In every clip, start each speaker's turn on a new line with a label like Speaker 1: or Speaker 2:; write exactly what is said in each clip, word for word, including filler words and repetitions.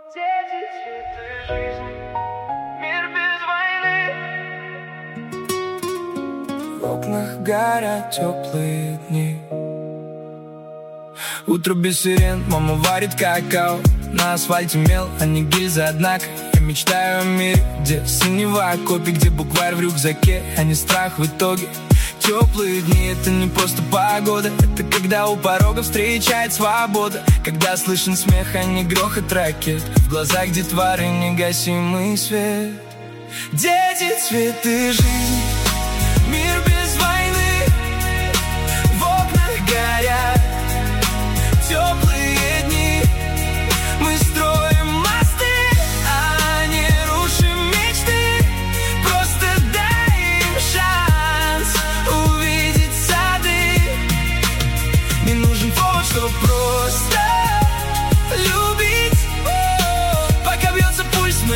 Speaker 1: Дети, цветы жизни, мир без войны.
Speaker 2: В окнах горят теплые дни. Утро без сирен, мама варит какао. На асфальте мел, а не гильза, однако я мечтаю о мире, где синева копий, где букварь в рюкзаке, а не страх в итоге. Теплые дни — это не просто погода, это когда у порога встречает свобода, когда слышен смех, а не грохот ракет, в глазах детворы негасимый свет. Дети, цветы жизни, мир без войны. В окнах горят теплые дни. Мы строим мосты, а не рушим мечты. Просто дай им шанс увидеть сады. Не нужен повод, чтоб просто любить. Пока бьется пульс, мы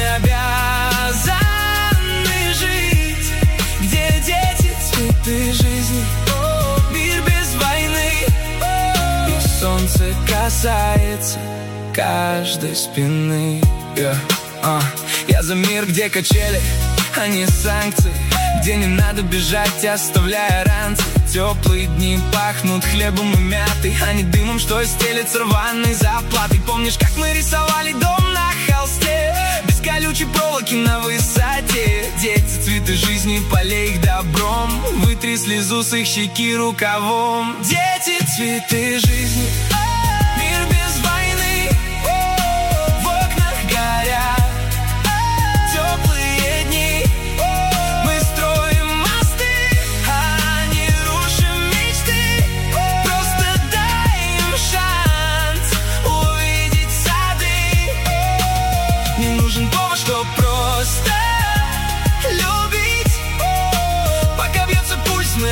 Speaker 2: обязаны жить. Где дети, цветы жизни, мир без войны. И солнце касается каждой спины. yeah. uh. Я за мир, где качели, а не санкции, где не надо бежать, оставляя ранцы. Теплые дни пахнут хлебом и мятой, а не дымом, что стелется рваной заплатой. Помнишь, как мы рисовали дом на холсте, без колючей проволоки на высоте? Дети, цветы жизни, полей их добром, вытри слезу с их щеки рукавом. Дети, цветы жизни, мир без войны. В окнах горят теплые дни. Мы строим мосты, а не рушим мечты. Просто дай им шанс увидеть сады. Не нужен повод, чтоб просто любить. Пока бьется пульс, мы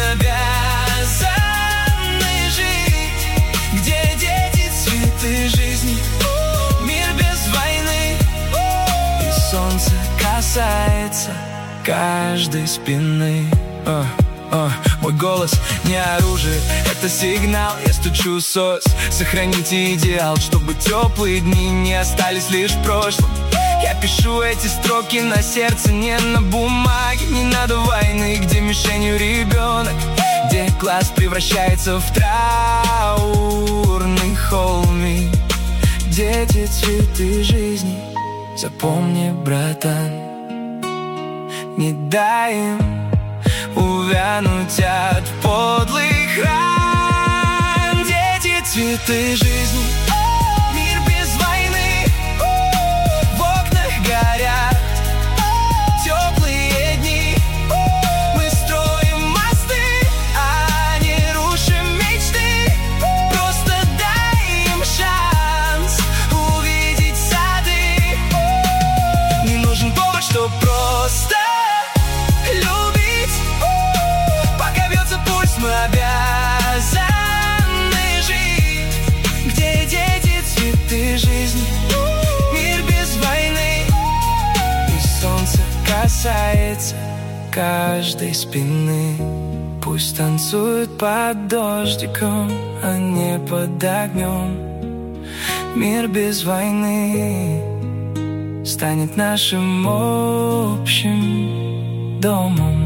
Speaker 2: обязаны жить. Где дети, цветы жизни, мир без войны. И солнце касается каждой спины. uh, uh. Мой голос не оружие, это сигнал. Я стучу сос, сохраните идеал, чтобы теплые дни не остались лишь в прошлом. Я пишу эти строки на сердце, не на бумаге. Не надо войны, где мишенью ребенок, где класс превращается в траурный холмик. Дети, цветы жизни, запомни, братан, не дай им увянуть от подлых ран. Дети, цветы жизни, мир без войны. В окнах горят теплые дни. Мы строим мосты, а не рушим мечты. Просто дай им шанс увидеть сады. Не нужен повод, чтоб просто любить. Пока бьется пульс, мы обязаны жить. Где дети, цветы жизни, мир без войны. И солнце касается каждой спины. Пусть танцуют под дождиком, а не под огнем. Мир без войны станет нашим общим домом.